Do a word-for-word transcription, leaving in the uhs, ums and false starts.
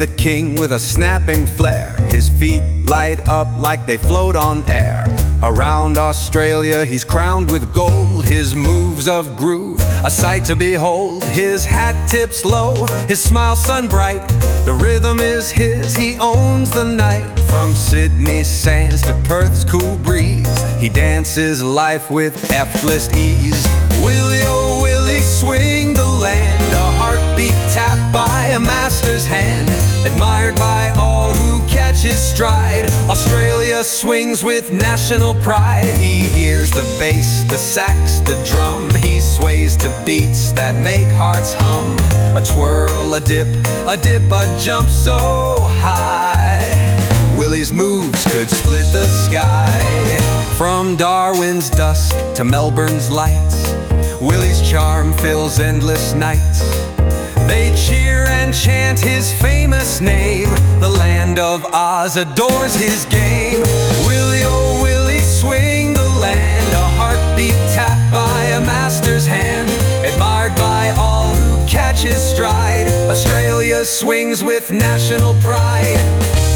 the king with a snapping flair. His feet light up like they float on air. Around Australia he's crowned with gold. His moves of groove, a sight to behold. His hat tips low, his smile sun-bright. The rhythm is his, he owns the night. From Sydney sands to Perth's cool breeze, he dances life with effortless ease. Willie, oh Willie, swing the land, a heartbeat tapped by a master's hand, admired by all who catch his stride. Australia swings with national pride. He hears the bass, the sax, the drum. He sways to beats that make hearts hum. A twirl, a dip, a dip, a jump so high. Willie's moves could split the sky. From Darwin's dusk to Melbourne's lights, Willie's charm fills endless nights. They cheer and chant his famous name. The land of Oz adores his game. Willie, oh Willie, swing the land, a heartbeat tapped by a master's hand, admired by all who catch his stride. Australia swings with national pride.